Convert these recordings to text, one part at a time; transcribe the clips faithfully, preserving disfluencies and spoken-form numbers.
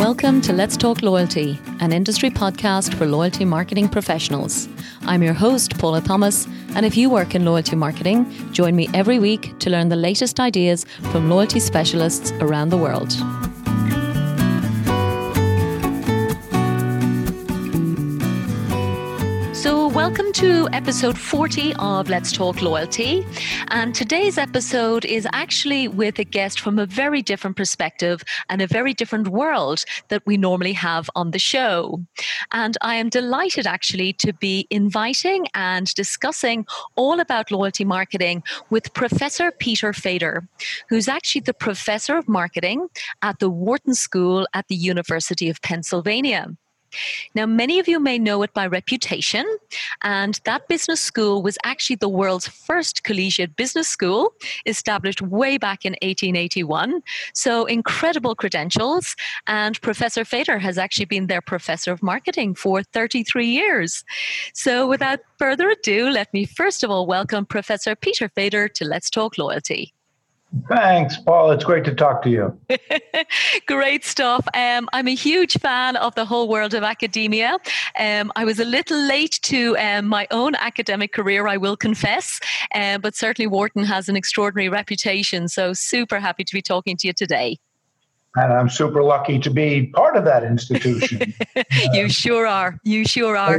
Welcome to Let's Talk Loyalty, an industry podcast for loyalty marketing professionals. I'm your host, Paula Thomas, and if you work in loyalty marketing, join me every week to learn the latest ideas from loyalty specialists around the world. So welcome to episode forty of Let's Talk Loyalty. And today's episode is actually with a guest from a very different perspective and a very different world that we normally have on the show. And I am delighted actually to be inviting and discussing all about loyalty marketing with Professor Peter Fader, who's actually the Professor of Marketing at the Wharton School at the University of Pennsylvania. Now, many of you may know it by reputation, and that business school was actually the world's first collegiate business school, established way back in eighteen eighty-one. So incredible credentials, and Professor Fader has actually been their Professor of Marketing for thirty-three years. So without further ado, let me first of all welcome Professor Peter Fader to Let's Talk Loyalty. Thanks, Paul. It's great to talk to you. Great stuff. Um, I'm a huge fan of the whole world of academia. Um, I was a little late to um, my own academic career, I will confess, um, but certainly Wharton has an extraordinary reputation. So super happy to be talking to you today. And I'm super lucky to be part of that institution. You uh, sure are. You sure are.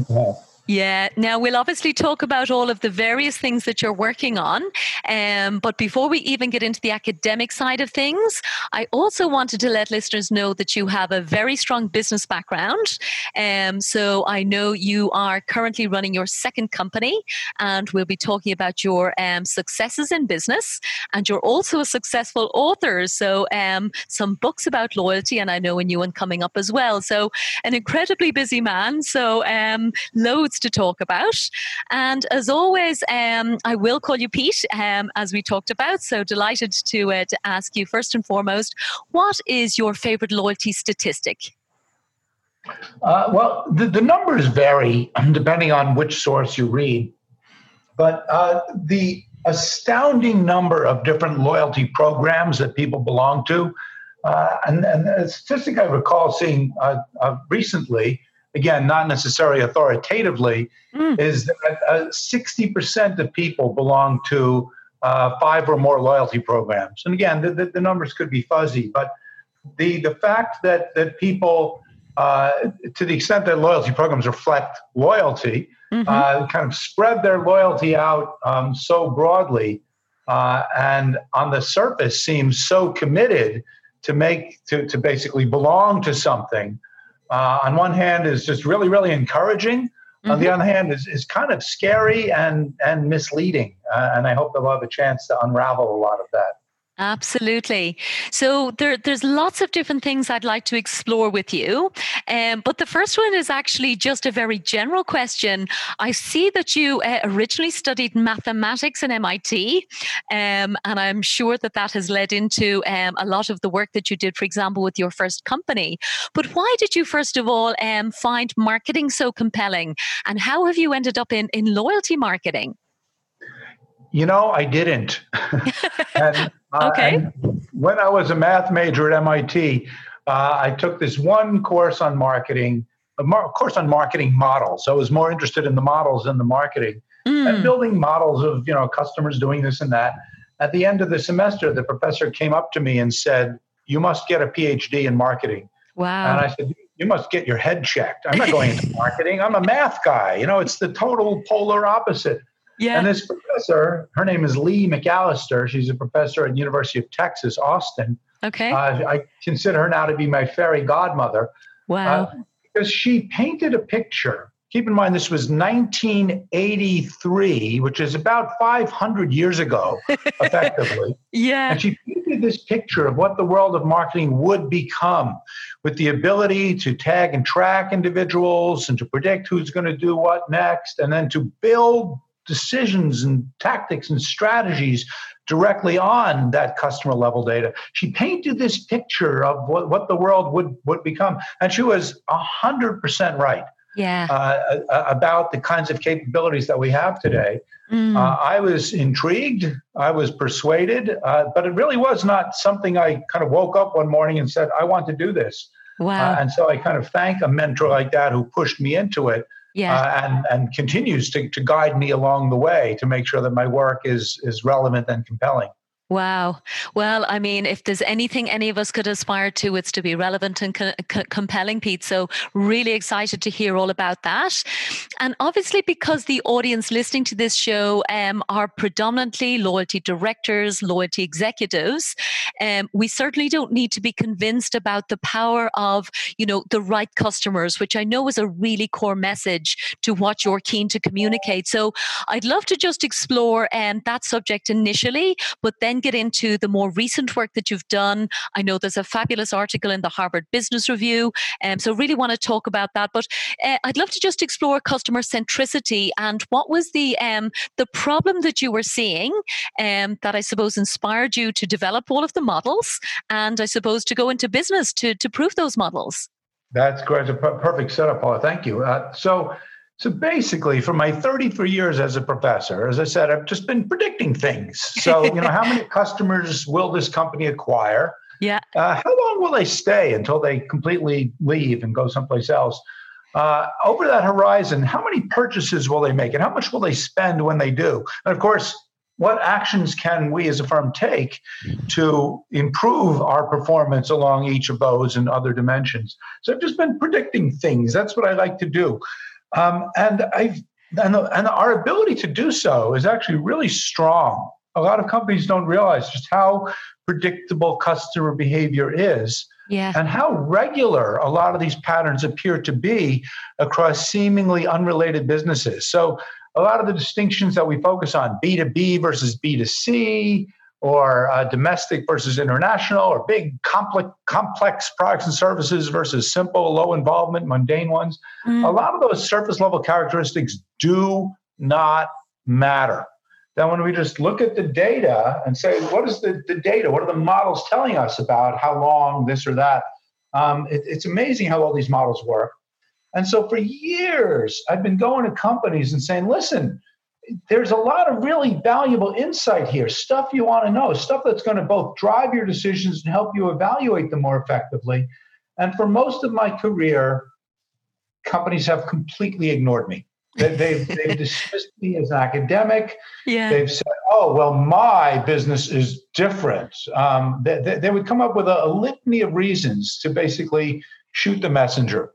Yeah. Now, we'll obviously talk about all of the various things that you're working on. Um, but before we even get into the academic side of things, I also wanted to let listeners know that you have a very strong business background. Um, so I know you are currently running your second company, and we'll be talking about your um, successes in business. And you're also a successful author. So um, some books about loyalty, and I know a new one coming up as well. So an incredibly busy man. So um, loads to talk about. And as always, um, I will call you Pete, um, as we talked about. So delighted to, uh, to ask you first and foremost, what is your favorite loyalty statistic? Uh, well, the, the numbers vary depending on which source you read. But uh, the astounding number of different loyalty programs that people belong to, uh, and, and a statistic I recall seeing uh, uh, recently, again, not necessarily authoritatively, mm. is that uh, sixty percent of people belong to uh, five or more loyalty programs. And again, the, the, the numbers could be fuzzy, but the, the fact that, that people, uh, to the extent that loyalty programs reflect loyalty, mm-hmm. uh, kind of spread their loyalty out um, so broadly uh, and on the surface seems so committed to make, to, to basically belong to something. Uh, on one hand is just really, really encouraging. Mm-hmm. On the other hand is, is kind of scary and, and misleading. Uh, and I hope they'll have a chance to unravel a lot of that. Absolutely. So there, there's lots of different things I'd like to explore with you. Um, but the first one is actually just a very general question. I see that you uh, originally studied mathematics at M I T, um, and I'm sure that that has led into um, a lot of the work that you did, for example, with your first company. But why did you, first of all, um, find marketing so compelling? And how have you ended up in, in loyalty marketing? You know, I didn't. and, uh, okay. And when I was a math major at M I T, uh, I took this one course on marketing, a mar- course on marketing models. So I was more interested in the models than the marketing mm. and building models of, you know, customers doing this and that. At the end of the semester, the professor came up to me and said, "You must get a P H D in marketing." Wow. And I said, "You must get your head checked. I'm not going into marketing. I'm a math guy. You know, it's the total polar opposite." Yeah. And this professor, her name is Lee McAllister. She's a professor at University of Texas, Austin. Okay. Uh, I consider her now to be my fairy godmother. Wow. Uh, because she painted a picture. Keep in mind, this was nineteen eighty-three, which is about five hundred years ago, effectively. Yeah. And she painted this picture of what the world of marketing would become with the ability to tag and track individuals and to predict who's going to do what next, and then to build decisions and tactics and strategies directly on that customer level data. She painted this picture of what, what the world would, would become. And she was one hundred percent right. Yeah. Uh, about the kinds of capabilities that we have today. Mm. Uh, I was intrigued. I was persuaded, uh, but it really was not something I kind of woke up one morning and said, I want to do this. Uh, Wow. and so I kind of thank a mentor like that who pushed me into it, Yeah. uh, and and continues to to guide me along the way to make sure that my work is is relevant and compelling. Wow. Well, I mean, if there's anything any of us could aspire to, it's to be relevant and co- co- compelling, Pete. So, really excited to hear all about that. And obviously, because the audience listening to this show um, are predominantly loyalty directors, loyalty executives, um, we certainly don't need to be convinced about the power of, you know, the right customers, which I know is a really core message to what you're keen to communicate. So, I'd love to just explore um, that subject initially, but then get into the more recent work that you've done. I know there's a fabulous article in the Harvard Business Review, um, so really want to talk about that. But uh, I'd love to just explore customer centricity and what was the um, the problem that you were seeing um, that I suppose inspired you to develop all of the models, and I suppose to go into business to to prove those models. That's great. It's a per- perfect setup, Paula. Thank you. Uh, so, so basically, for my thirty-three years as a professor, as I said, I've just been predicting things. So, you know, how many customers will this company acquire? Yeah. Uh, how long will they stay until they completely leave and go someplace else? Uh, over that horizon, how many purchases will they make, and how much will they spend when they do? And of course, what actions can we as a firm take to improve our performance along each of those and other dimensions? So I've just been predicting things. That's what I like to do. Um, and I've and, and our ability to do so is actually really strong. A lot of companies don't realize just how predictable customer behavior is, Yeah. and how regular a lot of these patterns appear to be across seemingly unrelated businesses. So a lot of the distinctions that we focus on, B two B versus B two C, or uh, domestic versus international, or big complex, complex products and services versus simple, low involvement, mundane ones. Mm. A lot of those surface level characteristics do not matter. Then when we just look at the data and say, what is the, the data? What are the models telling us about how long this or that? Um, it, it's amazing how all these models work. And so for years, I've been going to companies and saying, listen, there's a lot of really valuable insight here, stuff you want to know, stuff that's going to both drive your decisions and help you evaluate them more effectively. And for most of my career, companies have completely ignored me. They, they've, they've dismissed me as an academic. Yeah. They've said, oh, well, my business is different. Um, they, they, they would come up with a, a litany of reasons to basically shoot the messenger.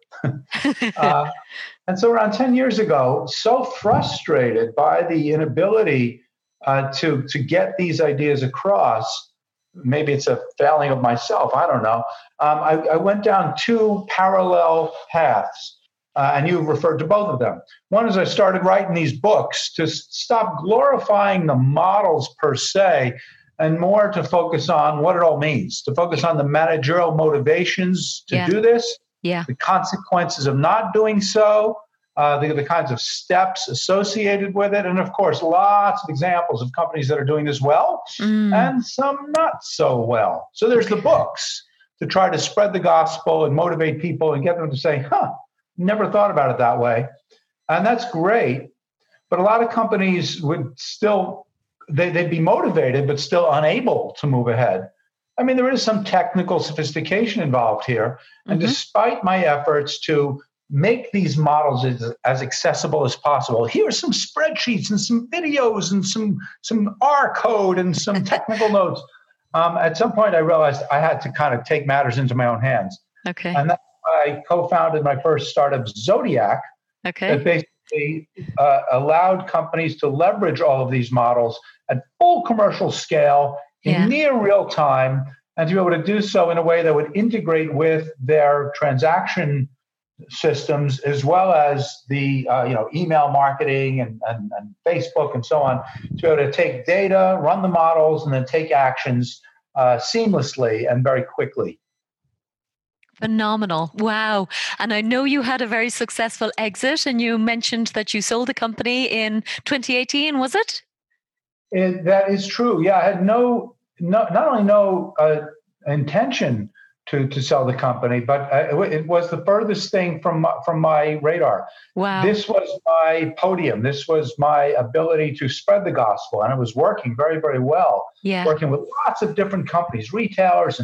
uh, and so around ten years ago, so frustrated by the inability uh, to, to get these ideas across, maybe it's a failing of myself, I don't know, um, I, I went down two parallel paths. Uh, and you referred to both of them. One is I started writing these books to s- stop glorifying the models per se, and more to focus on what it all means, to focus on the managerial motivations to Yeah. do this, Yeah. the consequences of not doing so, uh, the, the kinds of steps associated with it, and of course, lots of examples of companies that are doing this well Mm. and some not so well. So there's the books to try to spread the gospel and motivate people and get them to say, huh, never thought about it that way. And that's great. But a lot of companies would still, they, they'd be motivated, but still unable to move ahead. I mean, there is some technical sophistication involved here. And Mhm. despite my efforts to make these models as, as accessible as possible, here are some spreadsheets and some videos and some, some R code and some technical notes. Um, at some point, I realized I had to kind of take matters into my own hands. Okay. And that's why I co-founded my first startup, Zodiac, Okay. that basically uh, allowed companies to leverage all of these models at full commercial scale in Yeah. near real time, and to be able to do so in a way that would integrate with their transaction systems, as well as the uh, you know email marketing and, and, and Facebook and so on, to be able to take data, run the models, and then take actions uh, seamlessly and very quickly. Phenomenal. Wow. And I know you had a very successful exit, and you mentioned that you sold the company in twenty eighteen, was it? It, that is true. Yeah, I had no, no not only no uh, intention to to sell the company, but uh, it, it was the furthest thing from my, from my radar. Wow. This was my podium. This was my ability to spread the gospel, and it was working very, very well. Yeah. Working with lots of different companies, retailers, and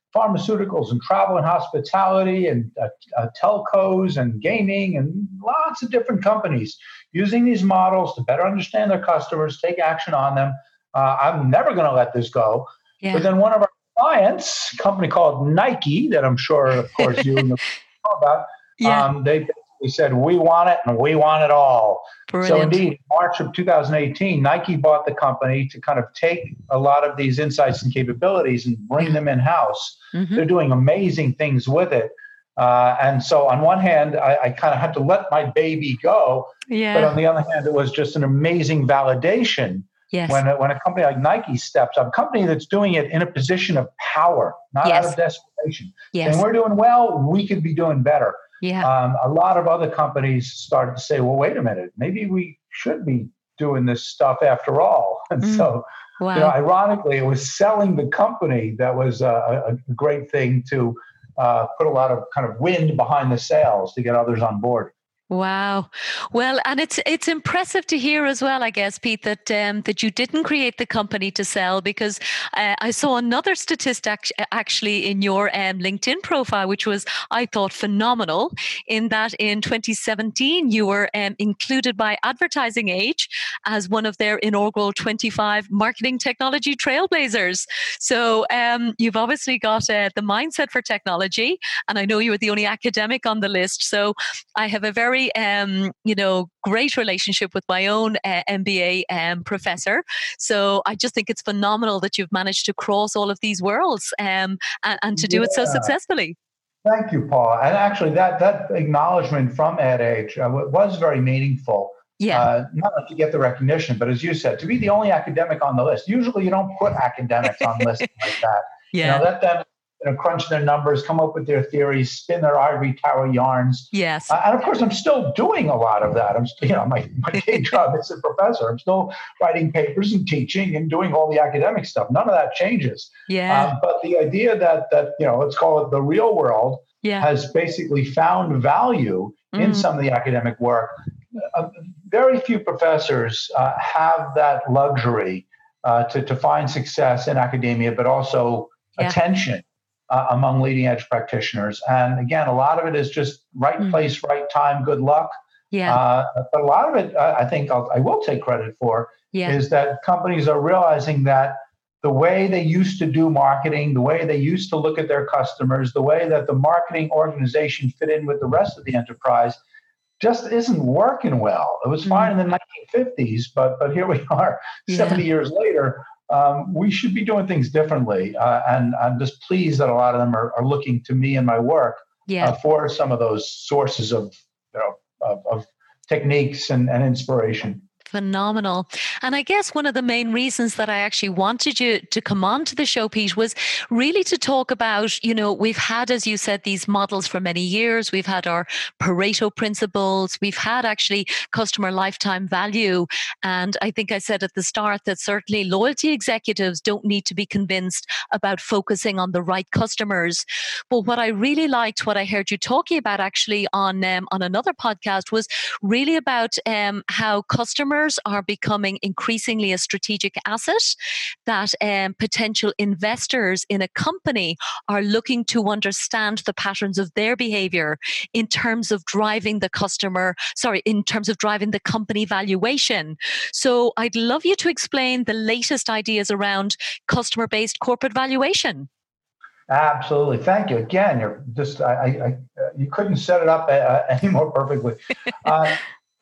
pharmaceuticals and travel and hospitality and uh, uh, telcos and gaming and lots of different companies using these models to better understand their customers, take action on them. Uh, I'm never going to let this go. Yeah. But then one of our clients, a company called Nike, that I'm sure, of course, you know about, Yeah. um, they basically said, we want it and we want it all. Brilliant. So indeed, March of two thousand eighteen, Nike bought the company to kind of take a lot of these insights and capabilities and bring Yeah. them in-house. Mm-hmm. They're doing amazing things with it. Uh, and so on one hand, I, I kind of had to let my baby go. Yeah. But on the other hand, it was just an amazing validation Yes. when, a, when a company like Nike steps up, a company that's doing it in a position of power, not Yes. out of desperation. Yes. And we're doing well, we could be doing better. Yeah. Um, a lot of other companies started to say, well, wait a minute, maybe we should be doing this stuff after all. And Mm. so, Wow. you know, ironically, it was selling the company that was a, a great thing to uh, put a lot of kind of wind behind the sails to get others on board. Wow. Well, and it's it's impressive to hear as well, I guess, Pete, that um, that you didn't create the company to sell, because uh, I saw another statistic actually in your um, LinkedIn profile, which was, I thought, phenomenal, in that in twenty seventeen, you were um, included by Advertising Age as one of their inaugural twenty-five marketing technology trailblazers. So um, you've obviously got uh, the mindset for technology, and I know you were the only academic on the list. So I have a very Um, you know, great relationship with my own uh, M B A um, professor. So I just think it's phenomenal that you've managed to cross all of these worlds um, and, and to do Yeah. it so successfully. Thank you, Paul. And actually, that that acknowledgement from EdAge uh, was very meaningful. Yeah. Uh, not only to get the recognition, but as you said, to be the only academic on the list. Usually, you don't put academics on lists like that. Yeah. You know, let them you know, crunch their numbers, come up with their theories, spin their ivory tower yarns. Yes. Uh, and of course, I'm still doing a lot of that. I'm still, you know, my, my day job is a professor. I'm still writing papers and teaching and doing all the academic stuff. None of that changes. Yeah. Um, but the idea that that you know, let's call it the real world, Yeah. has basically found value in Mm. some of the academic work. Uh, very few professors uh, have that luxury uh, to to find success in academia, but also Yeah. attention uh, among leading edge practitioners. And again, a lot of it is just right Mm. place, right time, good luck. Yeah. Uh, but a lot of it, uh, I think I'll, I will take credit for, Yeah. is that companies are realizing that the way they used to do marketing, the way they used to look at their customers, the way that the marketing organization fit in with the rest of the enterprise just isn't working well. It was fine Mm. in the nineteen fifties, but but here we are Yeah. seventy years later. Um, we should be doing things differently. Uh, and I'm just pleased that a lot of them are, are looking to me and my work Yeah. uh, for some of those sources of, you know, of, of techniques and, and inspiration. Phenomenal. And I guess one of the main reasons that I actually wanted you to come on to the show, Pete, was really to talk about, you know, we've had, as you said, these models for many years. We've had our Pareto principles. We've had actually customer lifetime value. And I think I said at the start that certainly loyalty executives don't need to be convinced about focusing on the right customers. But what I really liked, what I heard you talking about actually on, um, on another podcast, was really about um, how customers are becoming increasingly a strategic asset, that um, potential investors in a company are looking to understand the patterns of their behavior in terms of driving the customer, sorry, in terms of driving the company valuation. So I'd love you to explain the latest ideas around customer-based corporate valuation. Absolutely. Thank you. Again, you're just, I, I, I you couldn't set it up uh, any more perfectly. Uh,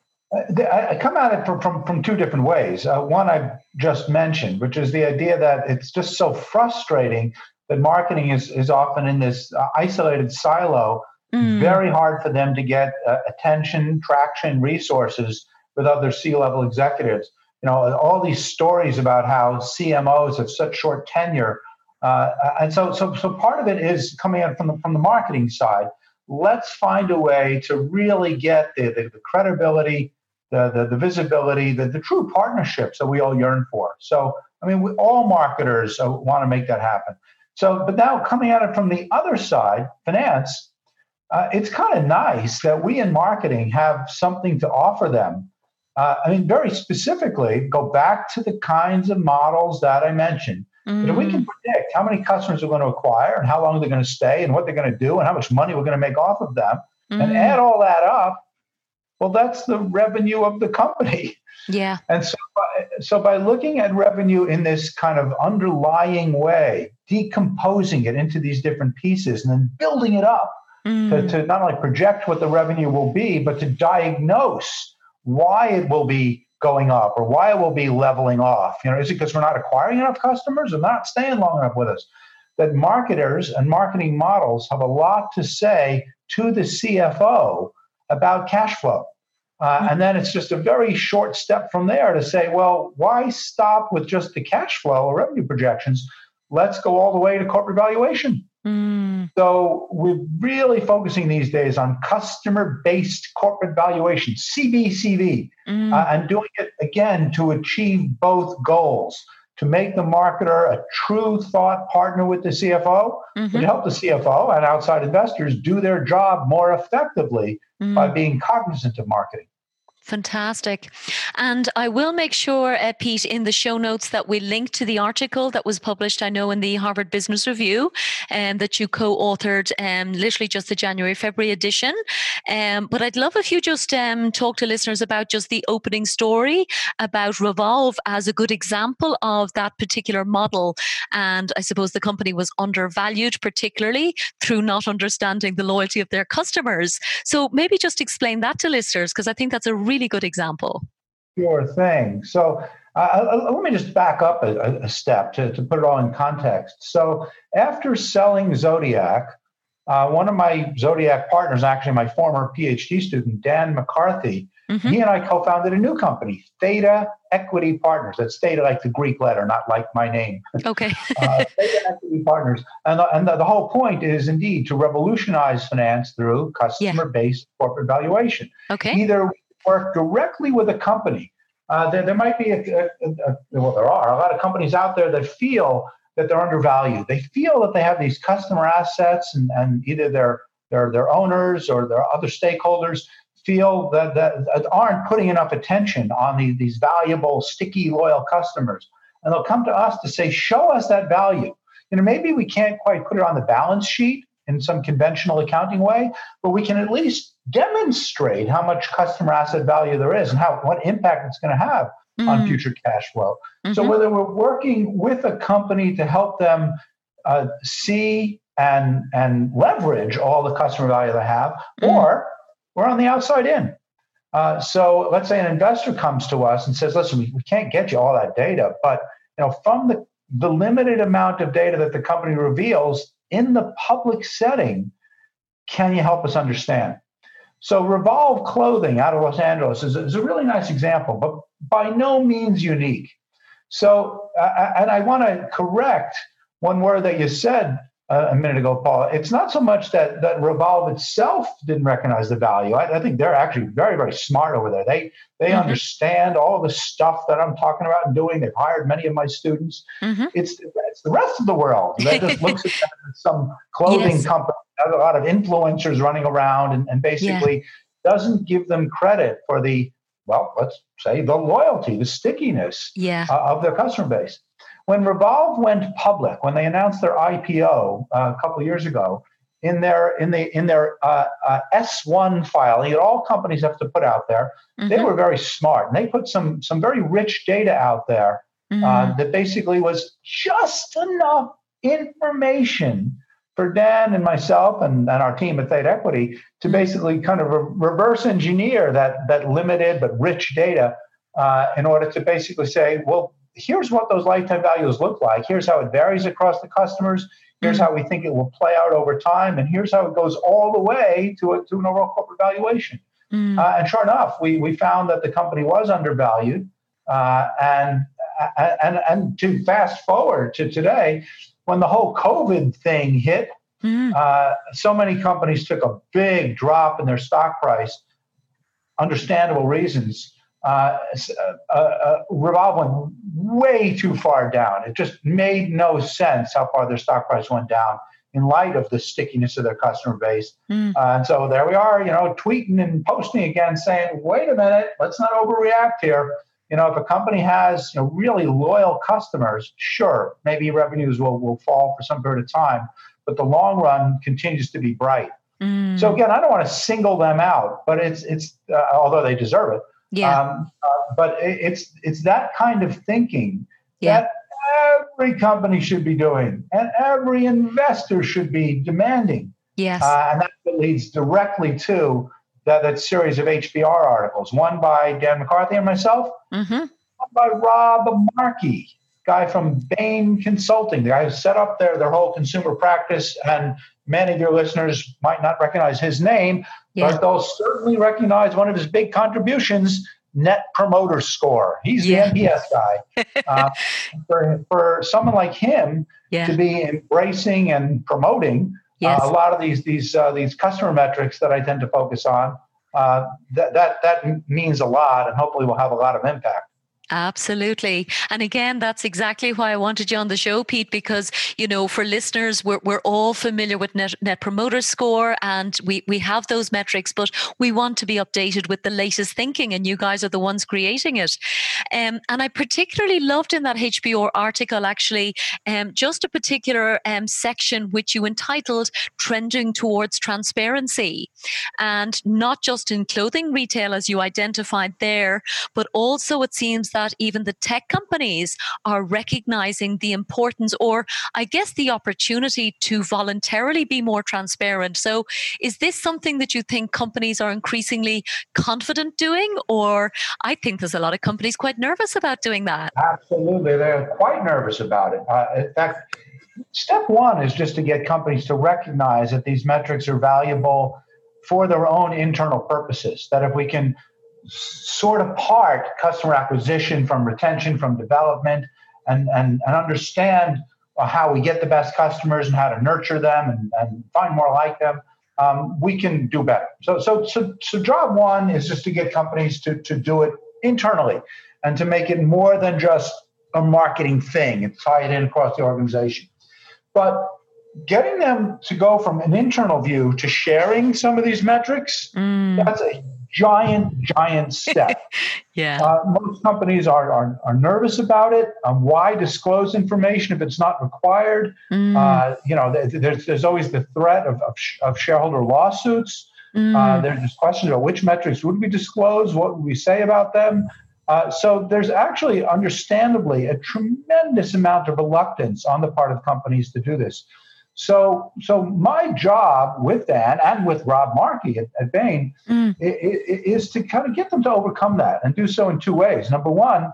I, I come at it from, from, from two different ways. Uh, one I just mentioned, which is the idea that it's just so frustrating that marketing is, is often in this uh, isolated silo. Mm. Very hard for them to get uh, attention, traction, resources with other C-level executives. You know, all these stories about how C M Os have such short tenure. Uh, and so, so, so part of it is coming out from the, from the marketing side. Let's find a way to really get the, the, the credibility, the, the, the visibility, the, the true partnerships that we all yearn for. So, I mean, we, all marketers uh, want to make that happen. So, but now coming at it from the other side, finance, uh, it's kind of nice that we in marketing have something to offer them. Uh, I mean, very specifically, go back to the kinds of models that I mentioned. But if we can predict how many customers we're going to acquire and how long they're going to stay and what they're going to do and how much money we're going to make off of them Mm. and add all that up, well, that's the revenue of the company. Yeah. And so by, so by looking at revenue in this kind of underlying way, decomposing it into these different pieces and then building it up Mm. to, to not only project what the revenue will be, but to diagnose why it will be going up or why it will be leveling off. You know, is it because we're not acquiring enough customers or not staying long enough with us? That marketers and marketing models have a lot to say to the C F O about cash flow. Uh, and then it's just a very short step from there to say, well, why stop with just the cash flow or revenue projections? Let's go all the way to corporate valuation. Mm. So we're really focusing these days on customer-based corporate valuation, C B C V, Mm. uh, and doing it, again, to achieve both goals, to make the marketer a true thought partner with the C F O, Mhm. but to help the C F O and outside investors do their job more effectively Mm. by being cognizant of marketing. Fantastic. And I will make sure, uh, Pete, in the show notes that we link to the article that was published, I know, in the Harvard Business Review, and um, that you co-authored um, literally just the January, February edition. Um, but I'd love if you just um, talk to listeners about just the opening story about Revolve as a good example of that particular model. And I suppose the company was undervalued, particularly through not understanding the loyalty of their customers. So maybe just explain that to listeners, because I think that's a really good example. Sure thing. So uh, let me just back up a, a step to, to put it all in context. So after selling Zodiac, uh, one of my Zodiac partners, actually my former PhD student, Dan McCarthy, mm-hmm. he and I co-founded a new company, Theta Equity Partners. That's Theta like the Greek letter, not like my name. Okay. uh, Theta Equity Partners. And, the, and the, the whole point is indeed to revolutionize finance through customer-based yeah. corporate valuation. Okay. Either we work directly with a company. Uh, there, there might be, a, a, a, well, there are a lot of companies out there that feel that they're undervalued. They feel that they have these customer assets, and, and either their, their their owners or their other stakeholders feel that, that, that aren't putting enough attention on these, these valuable, sticky, loyal customers. And they'll come to us to say, show us that value. You know, maybe we can't quite put it on the balance sheet in some conventional accounting way, but we can at least demonstrate how much customer asset value there is and how what impact it's going to have mm-hmm. on future cash flow. Mm-hmm. So whether we're working with a company to help them uh, see and and leverage all the customer value they have, mm-hmm. or we're on the outside in. Uh, so let's say an investor comes to us and says, listen, we, we can't get you all that data, but you know, from the, the limited amount of data that the company reveals in the public setting, can you help us understand? So Revolve Clothing out of Los Angeles is, is a really nice example, but by no means unique. So, uh, and I want to correct one word that you said uh, a minute ago, Paul. It's not so much that, that Revolve itself didn't recognize the value. I, I think they're actually very, very smart over there. They they mm-hmm. understand all the stuff that I'm talking about and doing. They've hired many of my students. Mm-hmm. It's, it's the rest of the world that just looks at them as some clothing yes. company, has a lot of influencers running around and, and basically yeah. doesn't give them credit for the, well, let's say the loyalty, the stickiness yeah. uh, of their customer base. When Revolve went public, when they announced their I P O uh, a couple of years ago, in their in the in their uh, uh, S one filing that all companies have to put out there, mm-hmm. they were very smart and they put some some very rich data out there mm-hmm. uh, that basically was just enough information for Dan and myself and, and our team at Theta Equity to basically kind of re- reverse engineer that that limited but rich data uh, in order to basically say, well, here's what those lifetime values look like. Here's how it varies across the customers. Here's mm-hmm. how we think it will play out over time. And here's how it goes all the way to, a, to an overall corporate valuation. Mm-hmm. Uh, and sure enough, we, we found that the company was undervalued. Uh, and, and, and to fast forward to today, when the whole COVID thing hit, mm-hmm. uh, so many companies took a big drop in their stock price, understandable reasons. Uh, uh, uh, Revolve went way too far down. It just made no sense how far their stock price went down in light of the stickiness of their customer base. Mm. Uh, and so there we are, you know, tweeting and posting again saying, wait a minute, let's not overreact here. You know, if a company has, you know, really loyal customers, sure, maybe revenues will, will fall for some period of time, but the long run continues to be bright. So Mm, again, I don't want to single them out, but it's it's uh, although they deserve it, yeah, um, uh, but it, it's it's that kind of thinking yeah, that every company should be doing, and every investor should be demanding, yes. uh, and that leads directly to that, that series of H B R articles, one by Dan McCarthy and myself, Mm-hmm. one by Rob Markey, guy from Bain Consulting, the guy who set up their, their whole consumer practice. And many of your listeners might not recognize his name, Yeah, but they'll certainly recognize one of his big contributions, Net Promoter Score. He's the yeah, N P S guy. Uh, for, for someone like him yeah, to be embracing and promoting uh, a yes. lot of these these uh, these customer metrics that I tend to focus on, uh, that that that means a lot, and hopefully will have a lot of impact. Absolutely. And again, that's exactly why I wanted you on the show, Pete, because, you know, for listeners, we're, we're all familiar with Net, Net Promoter Score and we, we have those metrics, but we want to be updated with the latest thinking and you guys are the ones creating it. Um, and I particularly loved in that H B R article, actually, um, just a particular um, section which you entitled Trending Towards Transparency. And not just in clothing retail, as you identified there, but also it seems that even the tech companies are recognizing the importance, or I guess the opportunity to voluntarily be more transparent. So is this something that you think companies are increasingly confident doing? Or I think there's a lot of companies quite nervous about doing that. Absolutely, they're quite nervous about it. Uh, in fact, step one is just to get companies to recognize that these metrics are valuable for their own internal purposes. That if we can sort apart customer acquisition from retention, from development, and, and, and understand how we get the best customers and how to nurture them and, and find more like them, um, we can do better. So, so, so, so job one is just to get companies to, to do it internally and to make it more than just a marketing thing and tie it in across the organization. But getting them to go from an internal view to sharing some of these metrics, Mm. that's a giant, giant step. Yeah. Uh, most companies are, are, are nervous about it. Um, why disclose information if it's not required? Mm. Uh, you know, there's, there's always the threat of, of, of shareholder lawsuits. Mm. Uh, there's this question about which metrics would we disclose? What would we say about them? Uh, so there's actually, understandably, a tremendous amount of reluctance on the part of companies to do this. So, so my job with Dan and with Rob Markey at, at Bain Mm. is to kind of get them to overcome that and do so in two ways. Number one,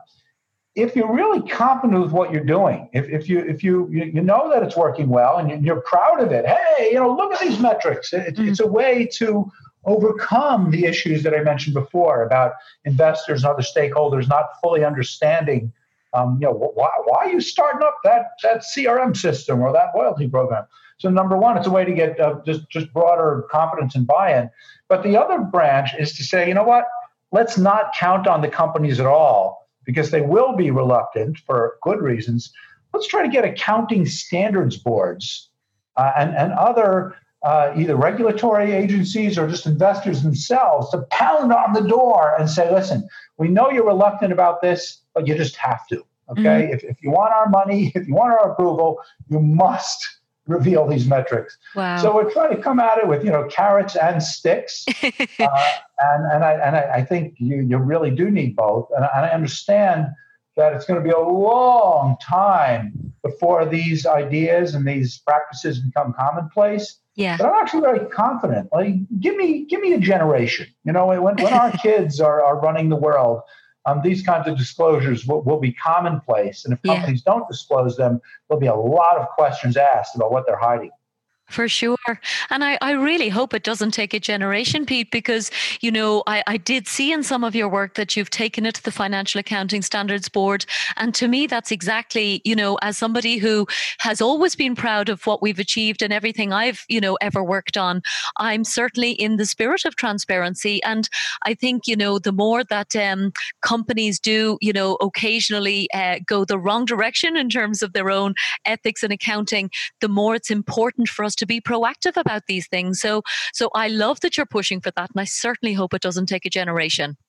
if you're really confident with what you're doing, if, if you if you you know that it's working well and you're proud of it, hey, you know, look at these metrics. It, Mm. It's a way to overcome the issues that I mentioned before about investors and other stakeholders not fully understanding, um, you know, why, why are you starting up that, that C R M system or that loyalty program? So number one, it's a way to get uh, just, just broader confidence and buy-in. But the other branch is to say, you know what, let's not count on the companies at all because they will be reluctant for good reasons. Let's try to get accounting standards boards uh, and, and other Uh, either regulatory agencies or just investors themselves to pound on the door and say, listen, we know you're reluctant about this, but you just have to, okay? Mm. If, if you want our money, if you want our approval, you must reveal these metrics. Wow. So we're trying to come at it with, you know, carrots and sticks. uh, and and, I, and I, I think you, you really do need both. And, and I understand that it's going to be a long time before these ideas and these practices become commonplace. Yeah. But I'm actually very confident. Like, give me, give me a generation. You know, when, when our kids are, are running the world, um, these kinds of disclosures will, will be commonplace. And if Yeah. companies don't disclose them, there'll be a lot of questions asked about what they're hiding. For sure. And I, I really hope it doesn't take a generation, Pete, because, you know, I, I did see in some of your work that you've taken it to the Financial Accounting Standards Board. And to me, that's exactly, you know, as somebody who has always been proud of what we've achieved and everything I've, you know, ever worked on, I'm certainly in the spirit of transparency. And I think, you know, the more that um, companies do, you know, occasionally uh, go the wrong direction in terms of their own ethics and accounting, the more it's important for us to be proactive about these things. So, so I love that you're pushing for that, and I certainly hope it doesn't take a generation.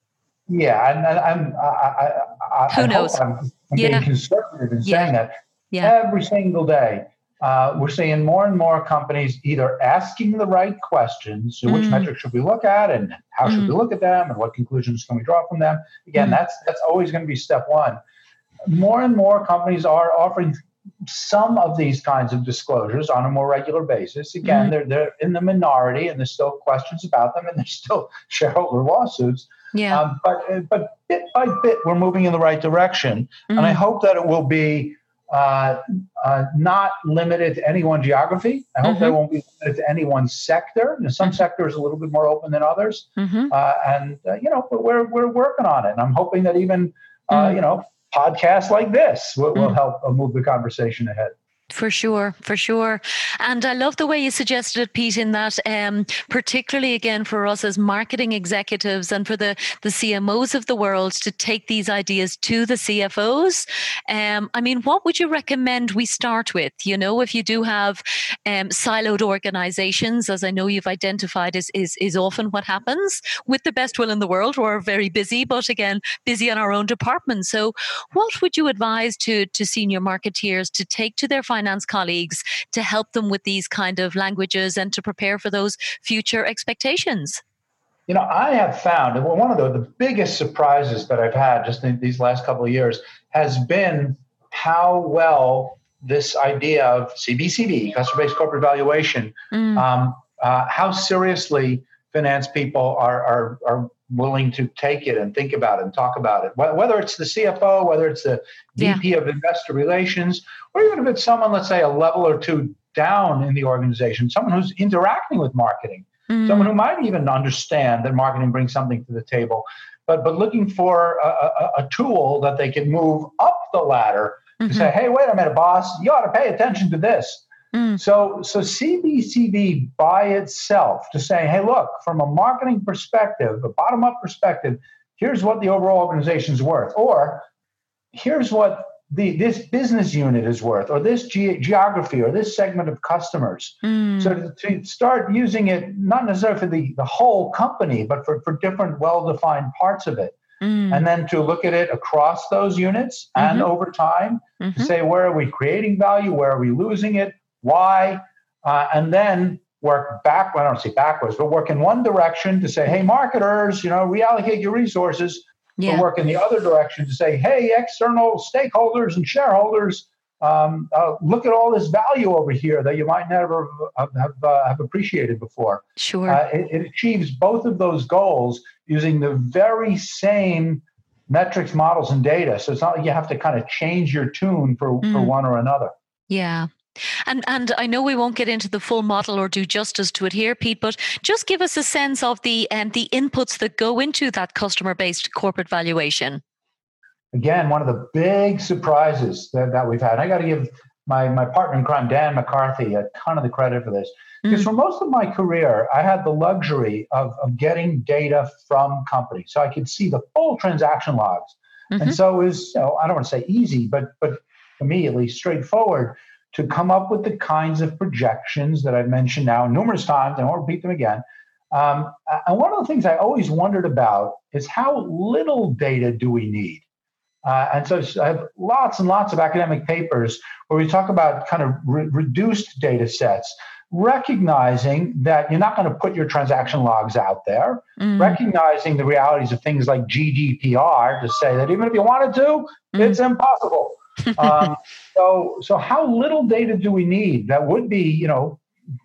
Yeah, and, and I'm, I, I, I, Who I hope knows? I'm, I'm being Yeah. conservative in Yeah. saying that. Yeah. Every single day, uh, we're seeing more and more companies either asking the right questions, so which Mm, metrics should we look at, and how should mm, we look at them, and what conclusions can we draw from them. Again, mm, that's that's always going to be step one. More and more companies are offering some of these kinds of disclosures on a more regular basis. Again, mm. they're they're in the minority, and there's still questions about them, and there's still shareholder lawsuits. Yeah. Um, but but bit by bit, we're moving in the right direction, and I Mm, hope that it will be uh, uh, not limited to any one geography. I hope that it mm-hmm, won't be limited to any one sector. You know, some mm-hmm, sectors are a little bit more open than others, mm-hmm, uh, and uh, you know, but we're we're working on it, and I'm hoping that even uh, mm, you know podcasts like this will, will mm. help uh, move the conversation ahead. For sure, for sure. And I love the way you suggested it, Pete, in that um, particularly again for us as marketing executives and for the, the C M Os of the world to take these ideas to the C F Os. Um, I mean, what would you recommend we start with? You know, if you do have um, siloed organizations, as I know you've identified is, is, is often what happens with the best will in the world. We're very busy, but again, busy in our own department. So what would you advise to, to senior marketeers to take to their finance colleagues to help them with these kind of languages and to prepare for those future expectations? You know, I have found well, one of the, the biggest surprises that I've had just in these last couple of years has been how well this idea of C B C V, customer-based corporate valuation, Mm, um, uh, how seriously finance people are, are are willing to take it and think about it and talk about it. Whether it's the C F O, whether it's the yeah. V P of Investor Relations, or even if it's someone, let's say, a level or two down in the organization, someone who's interacting with marketing. Mm, Someone who might even understand that marketing brings something to the table, but but looking for a, a, a tool that they can move up the ladder to mm-hmm, say, hey, wait a minute, boss, you ought to pay attention to this. mm, So so C B C V by itself, to say, hey, look, from a marketing perspective, a bottom-up perspective, here's what the overall organization's worth, or here's what the this business unit is worth, or this ge- geography, or this segment of customers. mm, So to, to start using it, not necessarily for the, the whole company, but for, for different well-defined parts of it. mm, And then to look at it across those units and mm-hmm, over time to mm-hmm, say, where are we creating value? Where are we losing it? Why? Uh, and then work back, well, I don't say backwards, but work in one direction to say, hey, marketers, you know, reallocate your resources. yeah. But work in the other direction to say, hey, external stakeholders and shareholders, um, uh, look at all this value over here that you might never have, have, uh, have appreciated before. Sure. Uh, it, it achieves both of those goals using the very same metrics, models, and data. So it's not like you have to kind of change your tune for, Mm. for one or another. Yeah. And and I know we won't get into the full model or do justice to it here, Pete, but just give us a sense of the um, the inputs that go into that customer-based corporate valuation. Again, one of the big surprises that, that we've had. I got to give my, my partner in crime, Dan McCarthy, a ton of the credit for this. Because Mm. for most of my career, I had the luxury of, of getting data from companies. So I could see the full transaction logs. Mhm. And so it was, you know, I don't want to say easy, but but for me at least, straightforward to come up with the kinds of projections that I've mentioned now numerous times. I won't repeat them again. Um, and one of the things I always wondered about is how little data do we need? Uh, and so I have lots and lots of academic papers where we talk about kind of re- reduced data sets, recognizing that you're not going to put your transaction logs out there, Mm. recognizing the realities of things like G D P R to say that even if you wanted to, Mm. it's impossible. um, so, so how little data do we need that would be, you know,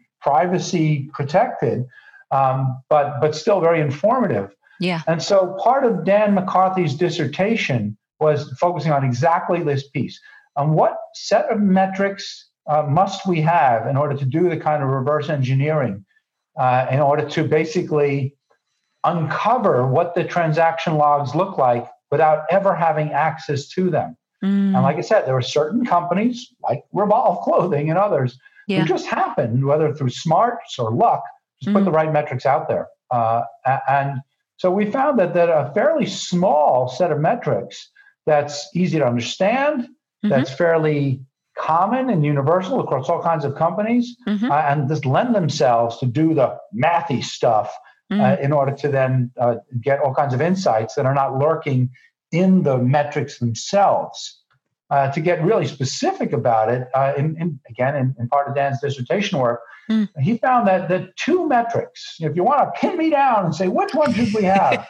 privacy protected, um, but but still very informative? Yeah. And so part of Dan McCarthy's dissertation was focusing on exactly this piece. On what set of metrics uh, must we have in order to do the kind of reverse engineering, uh, in order to basically uncover what the transaction logs look like without ever having access to them? Mm. And like I said, there are certain companies like Revolve Clothing and others Yeah. who just happen, whether through smarts or luck, just put Mm. the right metrics out there. Uh, a- and so we found that, that a fairly small set of metrics that's easy to understand, Mhm. that's fairly common and universal across all kinds of companies, Mhm. uh, and just lend themselves to do the mathy stuff uh, in order to then uh, get all kinds of insights that are not lurking in the metrics themselves. Uh, to get really specific about it, uh, in, in, again, in, in part of Dan's dissertation work, mm. he found that the two metrics, if you want to pin me down and say, which one should we have?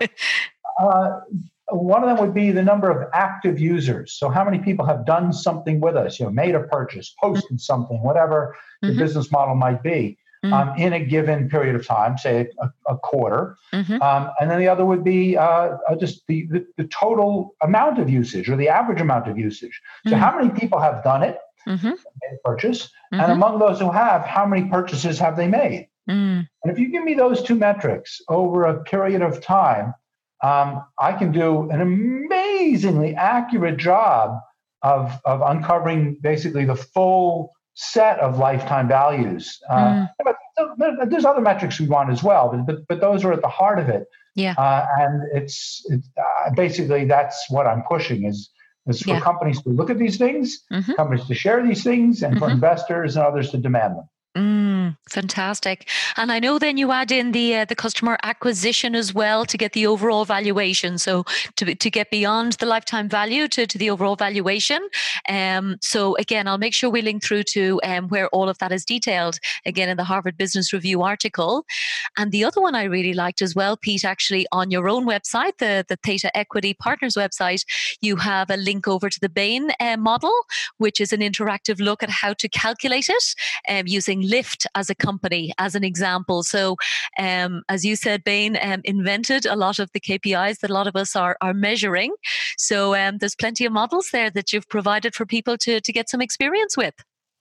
uh, one of them would be the number of active users. So how many people have done something with us, you know, made a purchase, posted mm. something, whatever mm-hmm. the business model might be. Mm. Um, in a given period of time, say a, a quarter. Mm-hmm. Um, and then the other would be uh, just the, the, the total amount of usage or the average amount of usage. So mm. how many people have done it, mm-hmm. made a purchase, mm-hmm. and among those who have, how many purchases have they made? Mm. And if you give me those two metrics over a period of time, um, I can do an amazingly accurate job of, of uncovering basically the full set of lifetime values. Uh, mm. but there's other metrics we want as well, but but, but those are at the heart of it. Yeah. Uh, and it's, it's uh, basically that's what I'm pushing is, is for yeah. companies to look at these things, mm-hmm. companies to share these things, and mm-hmm. for investors and others to demand them. Mm, fantastic. And I know then you add in the uh, the customer acquisition as well to get the overall valuation. So to to get beyond the lifetime value to, to the overall valuation. Um, so again, I'll make sure we link through to um, where all of that is detailed, again, in the Harvard Business Review article. And the other one I really liked as well, Pete, actually on your own website, the, the Theta Equity Partners website, you have a link over to the Bain uh, model, which is an interactive look at how to calculate it um, using Lyft as a company, as an example. So, um, as you said, Bain um, invented a lot of the K P Is that a lot of us are are measuring. So, um, there's plenty of models there that you've provided for people to to get some experience with.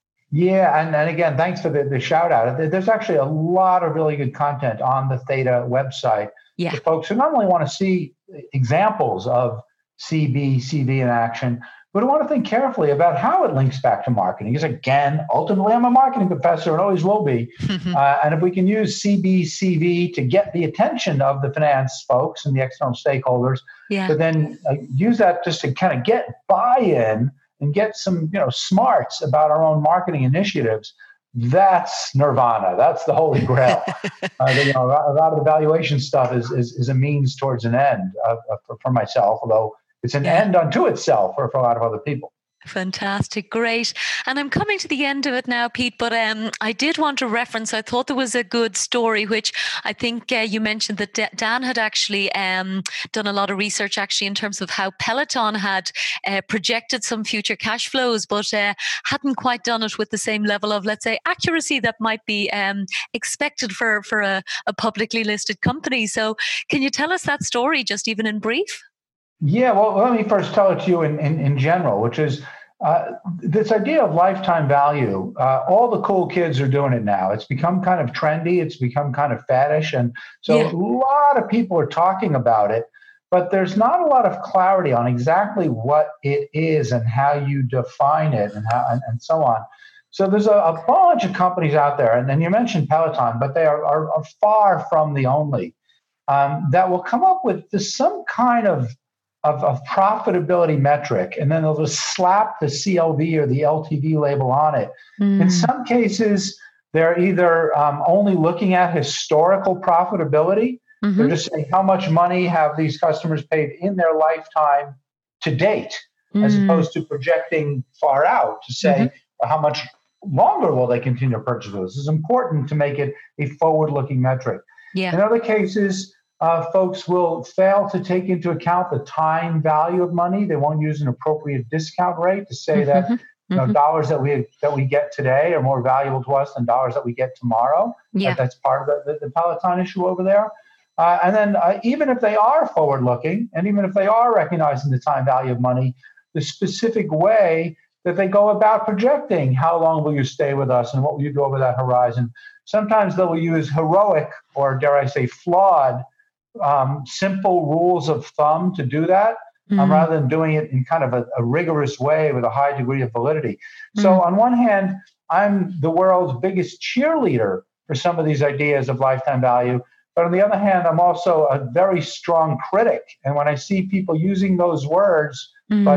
Yeah, and, and again, thanks for the, the shout out. There's actually a lot of really good content on the Theta website yeah. for folks who not only want to see examples of C B, C V in action, but I want to think carefully about how it links back to marketing. Because again, ultimately, I'm a marketing professor and always will be. uh, and if we can use C B, C V to get the attention of the finance folks and the external stakeholders, yeah. but then uh, use that just to kind of get buy-in and get some, you know, smarts about our own marketing initiatives, that's nirvana. That's the holy grail. uh, you know, a lot of the valuation stuff is is, is a means towards an end uh, for, for myself, although it's an yeah. end unto itself for, for a lot of other people. Fantastic. Great. And I'm coming to the end of it now, Pete, but um, I did want to reference, I thought there was a good story, which I think uh, you mentioned that D- Dan had actually um, done a lot of research actually in terms of how Peloton had uh, projected some future cash flows, but uh, hadn't quite done it with the same level of, let's say, accuracy that might be um, expected for, for a, a publicly listed company. So can you tell us that story just even in brief? Yeah, well, let me first tell it to you in, in, in general, which is uh, this idea of lifetime value. Uh, all the cool kids are doing it now. It's become kind of trendy. It's become kind of faddish. And so yeah. a lot of people are talking about it, but there's not a lot of clarity on exactly what it is and how you define it and how and, and so on. So there's a, a bunch of companies out there, and then you mentioned Peloton, but they are, are, are far from the only, um, that will come up with this, some kind of Of, of profitability metric, and then they'll just slap the C L V or the L T V label on it. Mm. In some cases, they're either um, only looking at historical profitability. Mm-hmm. They're just saying how much money have these customers paid in their lifetime to date, mm. as opposed to projecting far out to say mm-hmm. how much longer will they continue to purchase those. It's important to make it a forward-looking metric. Yeah. In other cases, Uh, folks will fail to take into account the time value of money. They won't use an appropriate discount rate to say mm-hmm. that you know, mm-hmm. dollars that we that we get today are more valuable to us than dollars that we get tomorrow. Yeah. That, that's part of the, the, the Peloton issue over there. Uh, and then uh, even if they are forward-looking, and even if they are recognizing the time value of money, the specific way that they go about projecting how long will you stay with us and what will you do over that horizon. Sometimes they will use heroic or, dare I say, flawed Um, simple rules of thumb to do that, mm. um, rather than doing it in kind of a, a rigorous way with a high degree of validity. Mm. So on one hand, I'm the world's biggest cheerleader for some of these ideas of lifetime value. But on the other hand, I'm also a very strong critic. And when I see people using those words, mm. but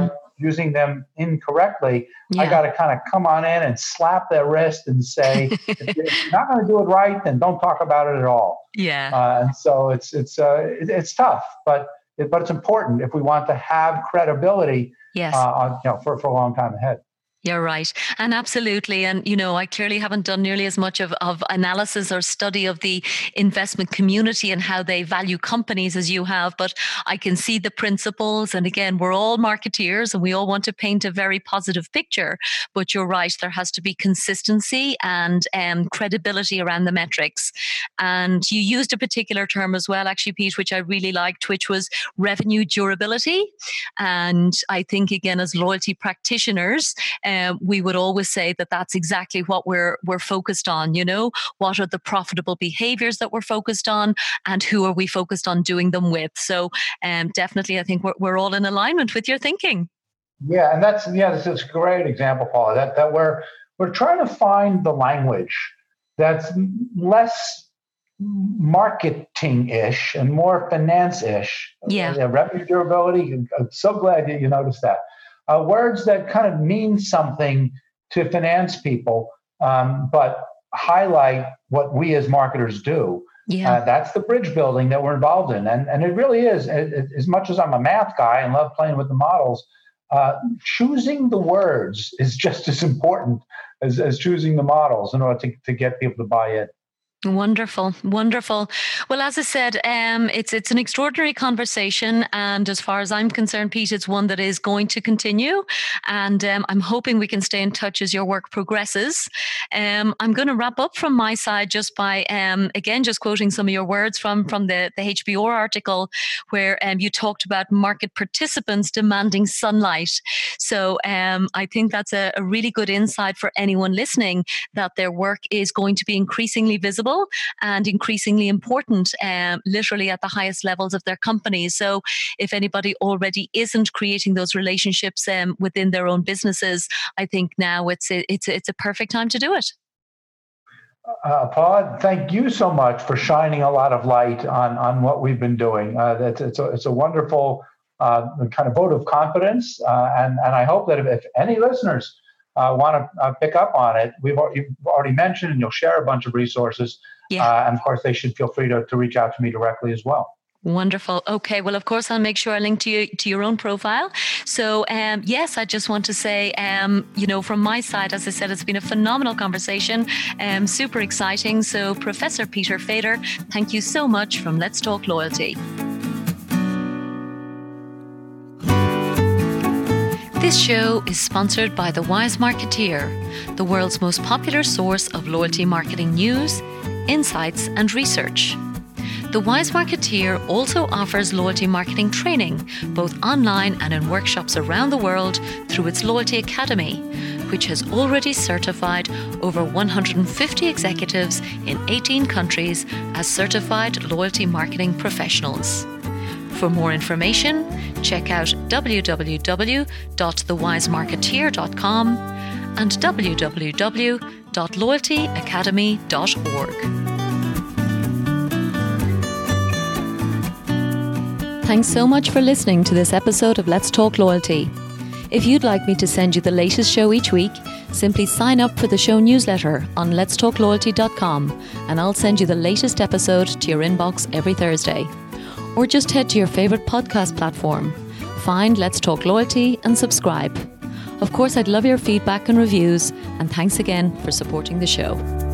using them incorrectly, yeah. I got to kind of come on in and slap their wrist and say, if you're not going to do it right, then don't talk about it at all. Yeah. Uh, and so it's it's uh, it, it's tough, but it, but it's important if we want to have credibility. Yes. Uh, on, you know, for for a long time ahead. You're right. And absolutely. And, you know, I clearly haven't done nearly as much of, of analysis or study of the investment community and how they value companies as you have, but I can see the principles. And again, we're all marketeers and we all want to paint a very positive picture, but you're right. There has to be consistency and um, credibility around the metrics. And you used a particular term as well, actually, Pete, which I really liked, which was revenue durability. And I think, again, as loyalty practitioners, Um, we would always say that that's exactly what we're we're focused on. You know, what are the profitable behaviors that we're focused on, and who are we focused on doing them with? So, um, definitely, I think we're we're all in alignment with your thinking. Yeah, and that's yeah, this is a great example, Paula. That that we're we're trying to find the language that's less marketing-ish and more finance-ish. Yeah, uh, revenue durability. I'm so glad that you noticed that. Uh, words that kind of mean something to finance people, um, but highlight what we as marketers do. Yeah, uh, that's the bridge building that we're involved in, and and it really is. It, it, as much as I'm a math guy and love playing with the models, uh, choosing the words is just as important as, as choosing the models in order to, to get people to buy in. Wonderful, wonderful. Well, as I said, um, it's it's an extraordinary conversation, and as far as I'm concerned, Pete, it's one that is going to continue, and um, I'm hoping we can stay in touch as your work progresses. Um, I'm going to wrap up from my side just by um, again just quoting some of your words from from the the H B O article, where um, you talked about market participants demanding sunlight. So um, I think that's a, a really good insight for anyone listening, that their work is going to be increasingly visible and increasingly important, um, literally at the highest levels of their companies. So if anybody already isn't creating those relationships um, within their own businesses, I think now it's a, it's a, it's a perfect time to do it. Uh, Paul, thank you so much for shining a lot of light on, on what we've been doing. Uh, it's, it's, a, it's a wonderful uh, kind of vote of confidence, uh, and, and I hope that if, if any listeners Uh, want to uh, pick up on it, we've you've already mentioned, and you'll share a bunch of resources. Yeah. Uh, and of course, they should feel free to, to reach out to me directly as well. Wonderful. Okay. Well, of course, I'll make sure I link to you to your own profile. So, um, yes, I just want to say, um, you know, from my side, as I said, it's been a phenomenal conversation, um, super exciting. So, Professor Peter Fader, thank you so much from Let's Talk Loyalty. This show is sponsored by The Wise Marketeer, the world's most popular source of loyalty marketing news, insights, and research. The Wise Marketeer also offers loyalty marketing training, both online and in workshops around the world, through its Loyalty Academy, which has already certified over one hundred fifty executives in eighteen countries as certified loyalty marketing professionals. For more information, check out w w w dot the wise marketeer dot com and w w w dot loyalty academy dot org. Thanks so much for listening to this episode of Let's Talk Loyalty. If you'd like me to send you the latest show each week, simply sign up for the show newsletter on lets talk loyalty dot com and I'll send you the latest episode to your inbox every Thursday. Or just head to your favourite podcast platform. Find Let's Talk Loyalty and subscribe. Of course, I'd love your feedback and reviews, and thanks again for supporting the show.